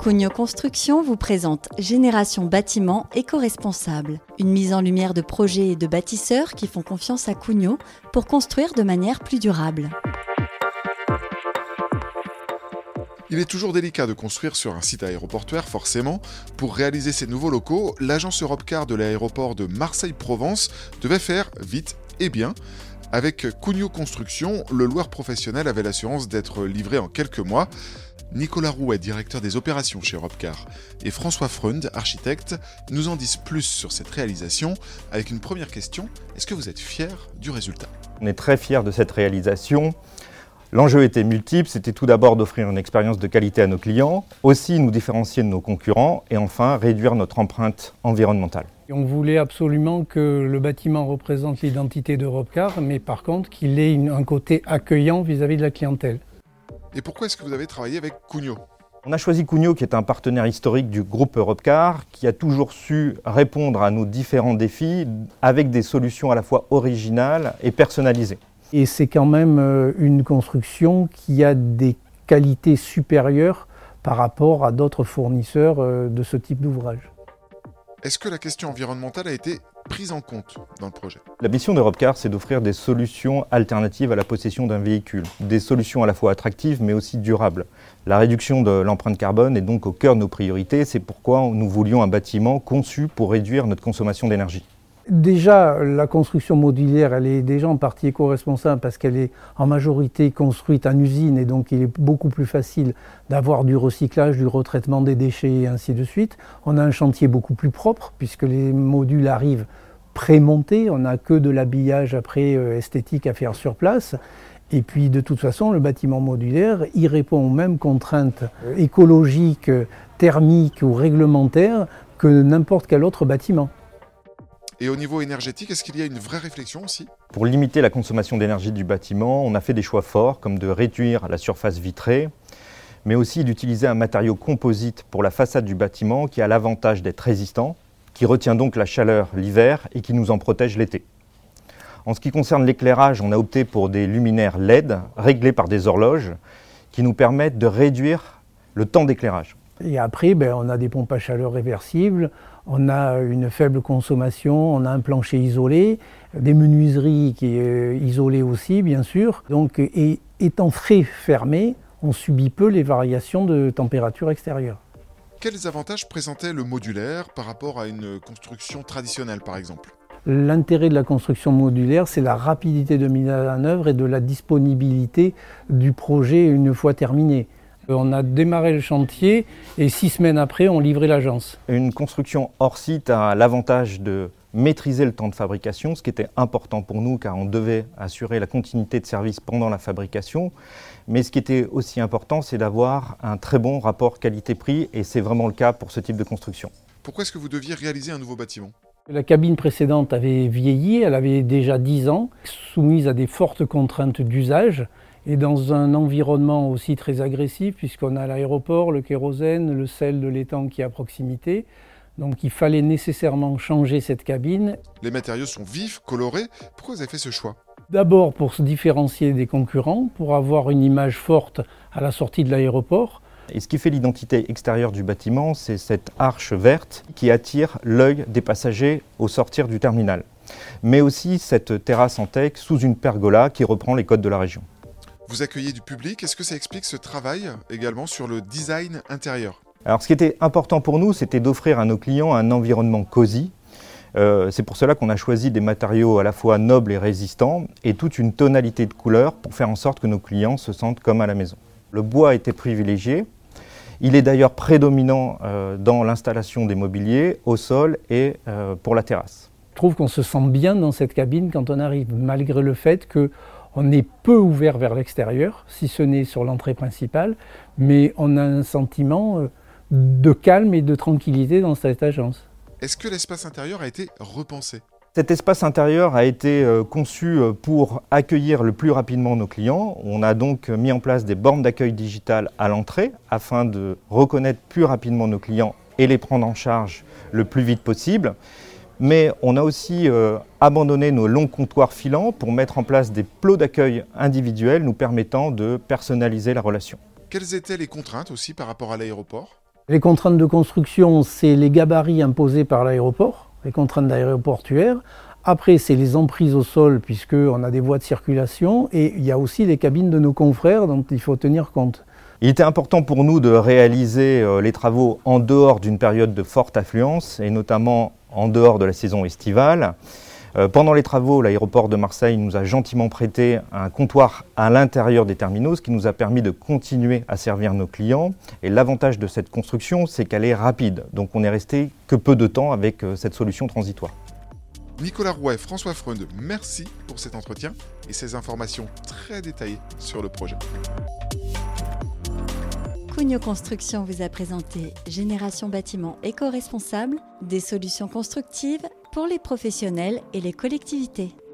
Cugno Construction vous présente Génération Bâtiment éco-responsable, une mise en lumière de projets et de bâtisseurs qui font confiance à Cugno pour construire de manière plus durable. Il est toujours délicat de construire sur un site aéroportuaire, forcément. Pour réaliser ces nouveaux locaux, l'agence Europcar de l'aéroport de Marseille-Provence devait faire vite et bien. Avec Cugno Construction, le loueur professionnel avait l'assurance d'être livré en quelques mois. Nicolas Rouet, directeur des opérations chez Europcar, et François Freund, architecte, nous en disent plus sur cette réalisation avec une première question. Est-ce que vous êtes fiers du résultat ? On est très fiers de cette réalisation. L'enjeu était multiple, c'était tout d'abord d'offrir une expérience de qualité à nos clients, aussi nous différencier de nos concurrents et enfin réduire notre empreinte environnementale. On voulait absolument que le bâtiment représente l'identité d'Europcar, mais par contre qu'il ait un côté accueillant vis-à-vis de la clientèle. Et pourquoi est-ce que vous avez travaillé avec Cugno ? On a choisi Cugno qui est un partenaire historique du groupe Europcar, qui a toujours su répondre à nos différents défis avec des solutions à la fois originales et personnalisées. Et c'est quand même une construction qui a des qualités supérieures par rapport à d'autres fournisseurs de ce type d'ouvrage. Est-ce que la question environnementale a été prise en compte dans le projet ? La mission d'Europcar, c'est d'offrir des solutions alternatives à la possession d'un véhicule. Des solutions à la fois attractives mais aussi durables. La réduction de l'empreinte carbone est donc au cœur de nos priorités. C'est pourquoi nous voulions un bâtiment conçu pour réduire notre consommation d'énergie. Déjà, la construction modulaire, elle est déjà en partie éco-responsable parce qu'elle est en majorité construite en usine et donc il est beaucoup plus facile d'avoir du recyclage, du retraitement des déchets et ainsi de suite. On a un chantier beaucoup plus propre puisque les modules arrivent pré-montés, on n'a que de l'habillage après esthétique à faire sur place. Et puis de toute façon, le bâtiment modulaire, il répond aux mêmes contraintes écologiques, thermiques ou réglementaires que n'importe quel autre bâtiment. Et au niveau énergétique, est-ce qu'il y a une vraie réflexion aussi ? Pour limiter la consommation d'énergie du bâtiment, on a fait des choix forts comme de réduire la surface vitrée, mais aussi d'utiliser un matériau composite pour la façade du bâtiment qui a l'avantage d'être résistant, qui retient donc la chaleur l'hiver et qui nous en protège l'été. En ce qui concerne l'éclairage, on a opté pour des luminaires LED réglés par des horloges qui nous permettent de réduire le temps d'éclairage. Et après, on a des pompes à chaleur réversibles, on a une faible consommation, on a un plancher isolé, des menuiseries qui est isolées aussi, bien sûr. Donc, et étant très fermé, on subit peu les variations de température extérieure. Quels avantages présentait le modulaire par rapport à une construction traditionnelle, par exemple ? L'intérêt de la construction modulaire, c'est la rapidité de mise en œuvre et de la disponibilité du projet une fois terminé. On a démarré le chantier et 6 semaines après, on livrait l'agence. Une construction hors site a l'avantage de maîtriser le temps de fabrication, ce qui était important pour nous car on devait assurer la continuité de service pendant la fabrication. Mais ce qui était aussi important, c'est d'avoir un très bon rapport qualité-prix et c'est vraiment le cas pour ce type de construction. Pourquoi est-ce que vous deviez réaliser un nouveau bâtiment ? La cabine précédente avait vieilli, elle avait déjà 10 ans, soumise à des fortes contraintes d'usage. Et dans un environnement aussi très agressif, puisqu'on a l'aéroport, le kérosène, le sel de l'étang qui est à proximité. Donc il fallait nécessairement changer cette cabine. Les matériaux sont vifs, colorés. Pourquoi vous avez fait ce choix ? D'abord pour se différencier des concurrents, pour avoir une image forte à la sortie de l'aéroport. Et ce qui fait l'identité extérieure du bâtiment, c'est cette arche verte qui attire l'œil des passagers au sortir du terminal. Mais aussi cette terrasse en teck sous une pergola qui reprend les codes de la région. Vous accueillez du public, est-ce que ça explique ce travail également sur le design intérieur ? Alors ce qui était important pour nous, c'était d'offrir à nos clients un environnement cosy. C'est pour cela qu'on a choisi des matériaux à la fois nobles et résistants et toute une tonalité de couleurs pour faire en sorte que nos clients se sentent comme à la maison. Le bois a été privilégié. Il est d'ailleurs prédominant dans l'installation des mobiliers, au sol et pour la terrasse. Je trouve qu'on se sent bien dans cette cabine quand on arrive, malgré le fait qu'on est peu ouvert vers l'extérieur, si ce n'est sur l'entrée principale, mais on a un sentiment de calme et de tranquillité dans cette agence. Est-ce que l'espace intérieur a été repensé ? Cet espace intérieur a été conçu pour accueillir le plus rapidement nos clients. On a donc mis en place des bornes d'accueil digitales à l'entrée afin de reconnaître plus rapidement nos clients et les prendre en charge le plus vite possible. Mais on a aussi abandonné nos longs comptoirs filants pour mettre en place des plots d'accueil individuels nous permettant de personnaliser la relation. Quelles étaient les contraintes aussi par rapport à l'aéroport ? Les contraintes de construction, c'est les gabarits imposés par l'aéroport, les contraintes aéroportuaires. Après, c'est les emprises au sol, puisqu'on a des voies de circulation. Et il y a aussi les cabines de nos confrères dont il faut tenir compte. Il était important pour nous de réaliser les travaux en dehors d'une période de forte affluence, et notamment en dehors de la saison estivale. Pendant les travaux, l'aéroport de Marseille nous a gentiment prêté un comptoir à l'intérieur des terminaux, ce qui nous a permis de continuer à servir nos clients. Et l'avantage de cette construction, c'est qu'elle est rapide. Donc on n'est resté que peu de temps avec cette solution transitoire. Nicolas Rouet, François Freund, merci pour cet entretien et ces informations très détaillées sur le projet. Cugnot Construction vous a présenté Génération Bâtiment éco-responsable, des solutions constructives pour les professionnels et les collectivités.